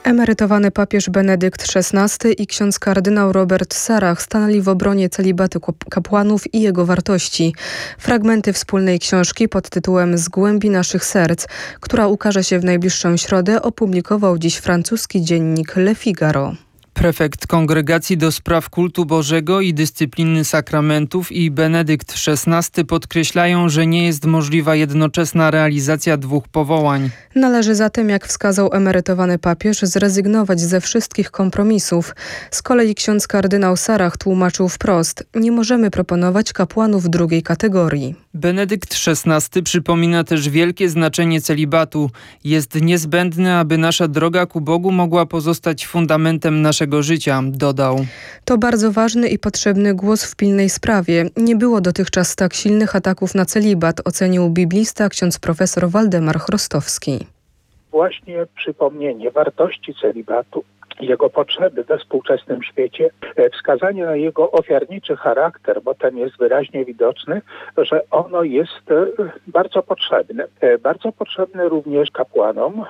Emerytowany papież Benedykt XVI i ksiądz kardynał Robert Sarach stanęli w obronie celibatu kapłanów i jego wartości. Fragmenty wspólnej książki pod tytułem Z głębi naszych serc, która ukaże się w najbliższą środę, opublikował dziś francuski dziennik Le Figaro. Prefekt Kongregacji do Spraw Kultu Bożego i Dyscypliny Sakramentów i Benedykt XVI podkreślają, że nie jest możliwa jednoczesna realizacja dwóch powołań. Należy zatem, jak wskazał emerytowany papież, zrezygnować ze wszystkich kompromisów. Z kolei ksiądz kardynał Sarach tłumaczył wprost: nie możemy proponować kapłanów drugiej kategorii. Benedykt XVI przypomina też wielkie znaczenie celibatu. Jest niezbędne, aby nasza droga ku Bogu mogła pozostać fundamentem naszego życia, dodał. To bardzo ważny i potrzebny głos w pilnej sprawie. Nie było dotychczas tak silnych ataków na celibat, ocenił biblista ksiądz profesor Waldemar Chrostowski. Właśnie przypomnienie wartości celibatu, jego potrzeby we współczesnym świecie, wskazanie na jego ofiarniczy charakter, bo ten jest wyraźnie widoczny, że ono jest bardzo potrzebne. Bardzo potrzebne również kapłanom,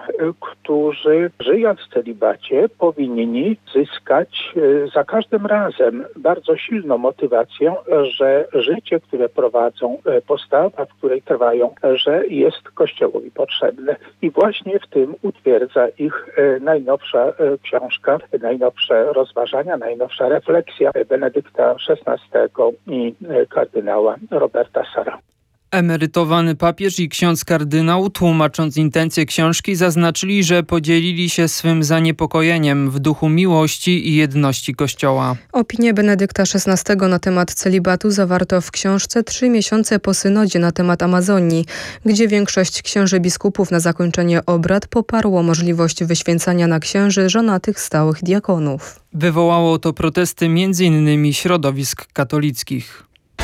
którzy żyjąc w celibacie powinni zyskać za każdym razem bardzo silną motywację, że życie, które prowadzą, postawa, w której trwają, że jest Kościołowi potrzebne. I właśnie w tym utwierdza ich najnowsza książka, najnowsze rozważania, najnowsza refleksja Benedykta XVI i kardynała Roberta Sara. Emerytowany papież i ksiądz kardynał, tłumacząc intencje książki, zaznaczyli, że podzielili się swym zaniepokojeniem w duchu miłości i jedności Kościoła. Opinię Benedykta XVI na temat celibatu zawarto w książce 3 miesiące po synodzie na temat Amazonii, gdzie większość księży biskupów na zakończenie obrad poparło możliwość wyświęcania na księży żonatych stałych diakonów. Wywołało to protesty m.in. środowisk katolickich.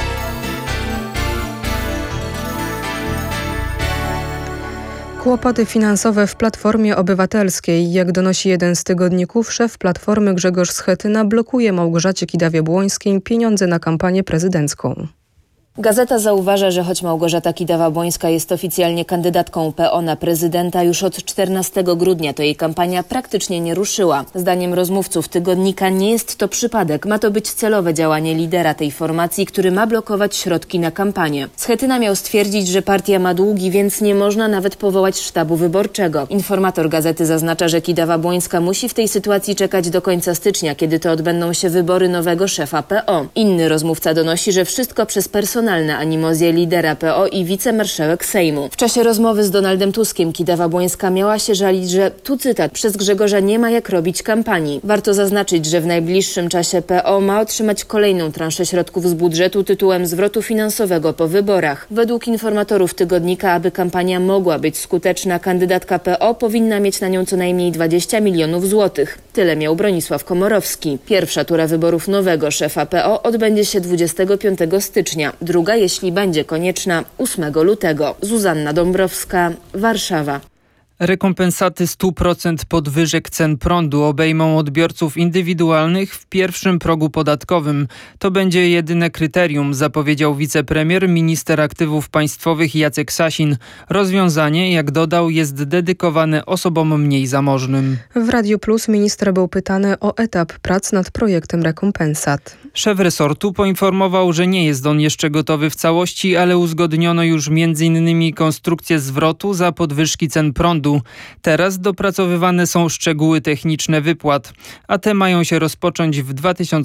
Kłopoty finansowe w Platformie Obywatelskiej. Jak donosi jeden z tygodników, szef Platformy Grzegorz Schetyna blokuje Małgorzacie Kidawie-Błońskiej pieniądze na kampanię prezydencką. Gazeta zauważa, że choć Małgorzata Kidawa-Błońska jest oficjalnie kandydatką PO na prezydenta, już od 14 grudnia to jej kampania praktycznie nie ruszyła. Zdaniem rozmówców tygodnika nie jest to przypadek. Ma to być celowe działanie lidera tej formacji, który ma blokować środki na kampanię. Schetyna miał stwierdzić, że partia ma długi, więc nie można nawet powołać sztabu wyborczego. Informator gazety zaznacza, że Kidawa-Błońska musi w tej sytuacji czekać do końca stycznia, kiedy to odbędą się wybory nowego szefa PO. Inny rozmówca donosi, że wszystko przez personalne animozje lidera PO i wicemarszałek Sejmu. W czasie rozmowy z Donaldem Tuskiem Kidawa-Błońska miała się żalić, że, tu cytat, przez Grzegorza nie ma jak robić kampanii. Warto zaznaczyć, że w najbliższym czasie PO ma otrzymać kolejną transzę środków z budżetu tytułem zwrotu finansowego po wyborach. Według informatorów tygodnika, aby kampania mogła być skuteczna, kandydatka PO powinna mieć na nią co najmniej 20 milionów złotych. Tyle miał Bronisław Komorowski. Pierwsza tura wyborów nowego szefa PO odbędzie się 25 stycznia. Druga, jeśli będzie konieczna, 8 lutego. Zuzanna Dąbrowska, Warszawa. Rekompensaty 100% podwyżek cen prądu obejmą odbiorców indywidualnych w pierwszym progu podatkowym. To będzie jedyne kryterium, zapowiedział wicepremier, minister aktywów państwowych Jacek Sasin. Rozwiązanie, jak dodał, jest dedykowane osobom mniej zamożnym. W Radiu Plus minister był pytany o etap prac nad projektem rekompensat. Szef resortu poinformował, że nie jest on jeszcze gotowy w całości, ale uzgodniono już m.in. konstrukcję zwrotu za podwyżki cen prądu. Teraz dopracowywane są szczegóły techniczne wypłat, a te mają się rozpocząć w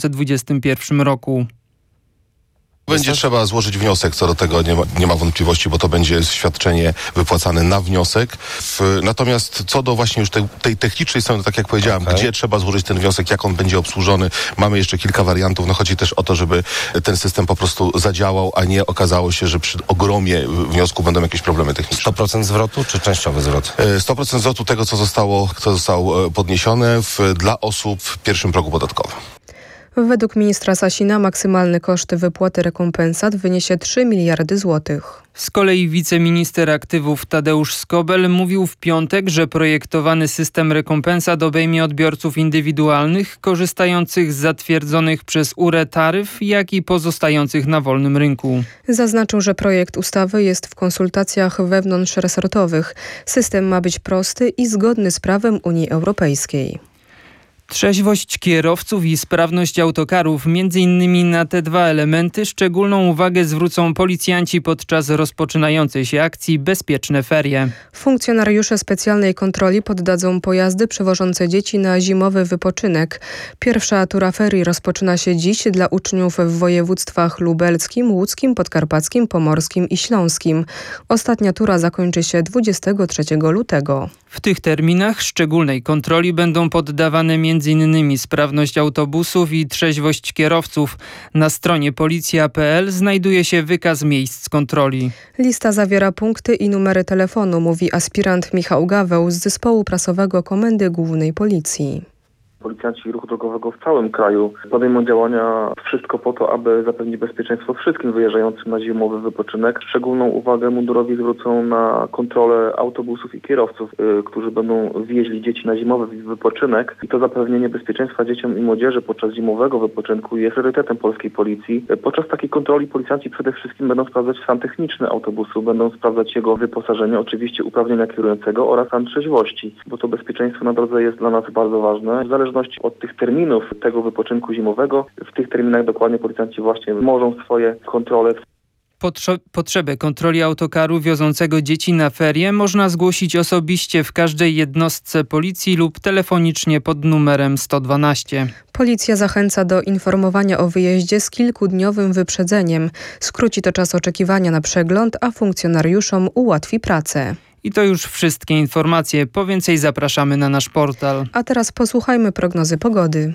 2021 roku. Będzie trzeba złożyć wniosek, co do tego nie ma wątpliwości, bo to będzie świadczenie wypłacane na wniosek. Natomiast co do właśnie już tej technicznej strony, tak jak powiedziałem, gdzie trzeba złożyć ten wniosek, jak on będzie obsłużony, mamy jeszcze kilka wariantów. No chodzi też o to, żeby ten system po prostu zadziałał, a nie okazało się, że przy ogromie wniosku będą jakieś problemy techniczne. 100% zwrotu czy częściowy zwrot? 100% zwrotu tego, co zostało podniesione dla osób w pierwszym progu podatkowym. Według ministra Sasina maksymalny koszt wypłaty rekompensat wyniesie 3 miliardy złotych. Z kolei wiceminister aktywów Tadeusz Skobel mówił w piątek, że projektowany system rekompensat obejmie odbiorców indywidualnych korzystających z zatwierdzonych przez URE taryf, jak i pozostających na wolnym rynku. Zaznaczył, że projekt ustawy jest w konsultacjach wewnątrzresortowych. System ma być prosty i zgodny z prawem Unii Europejskiej. Trzeźwość kierowców i sprawność autokarów, m.in. na te dwa elementy szczególną uwagę zwrócą policjanci podczas rozpoczynającej się akcji Bezpieczne ferie. Funkcjonariusze specjalnej kontroli poddadzą pojazdy przewożące dzieci na zimowy wypoczynek. Pierwsza tura ferii rozpoczyna się dziś dla uczniów w województwach lubelskim, łódzkim, podkarpackim, pomorskim i śląskim. Ostatnia tura zakończy się 23 lutego. W tych terminach szczególnej kontroli będą poddawane m.in. sprawność autobusów i trzeźwość kierowców. Na stronie policja.pl znajduje się wykaz miejsc kontroli. Lista zawiera punkty i numery telefonu, mówi aspirant Michał Gaweł z zespołu prasowego Komendy Głównej Policji. Policjanci ruchu drogowego w całym kraju podejmą działania wszystko po to, aby zapewnić bezpieczeństwo wszystkim wyjeżdżającym na zimowy wypoczynek. Szczególną uwagę mundurowi zwrócą na kontrolę autobusów i kierowców, którzy będą wieźli dzieci na zimowy wypoczynek. I to zapewnienie bezpieczeństwa dzieciom i młodzieży podczas zimowego wypoczynku jest priorytetem polskiej policji. Podczas takiej kontroli policjanci przede wszystkim będą sprawdzać stan techniczny autobusu, będą sprawdzać jego wyposażenie, oczywiście uprawnienia kierującego oraz stan trzeźwości, bo to bezpieczeństwo na drodze jest dla nas bardzo ważne. W zależności od tych terminów tego wypoczynku zimowego, w tych terminach dokładnie policjanci właśnie możą swoje kontrole. Potrzebę kontroli autokaru wiozącego dzieci na ferie można zgłosić osobiście w każdej jednostce policji lub telefonicznie pod numerem 112. Policja zachęca do informowania o wyjeździe z kilkudniowym wyprzedzeniem. Skróci to czas oczekiwania na przegląd, a funkcjonariuszom ułatwi pracę. I to już wszystkie informacje. Po więcej zapraszamy na nasz portal. A teraz posłuchajmy prognozy pogody.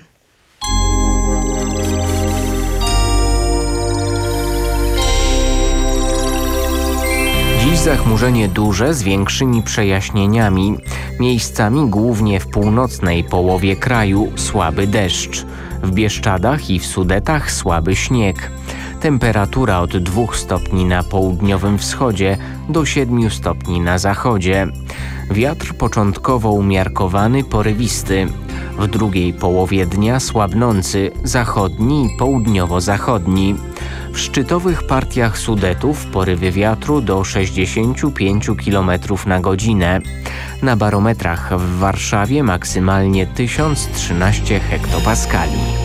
Dziś zachmurzenie duże z większymi przejaśnieniami. Miejscami głównie w północnej połowie kraju słaby deszcz. W Bieszczadach i w Sudetach słaby śnieg. Temperatura od 2 stopni na południowym wschodzie do 7 stopni na zachodzie. Wiatr początkowo umiarkowany, porywisty. W drugiej połowie dnia słabnący, zachodni i południowo-zachodni. W szczytowych partiach Sudetów porywy wiatru do 65 km na godzinę. Na barometrach w Warszawie maksymalnie 1013 hektopaskali.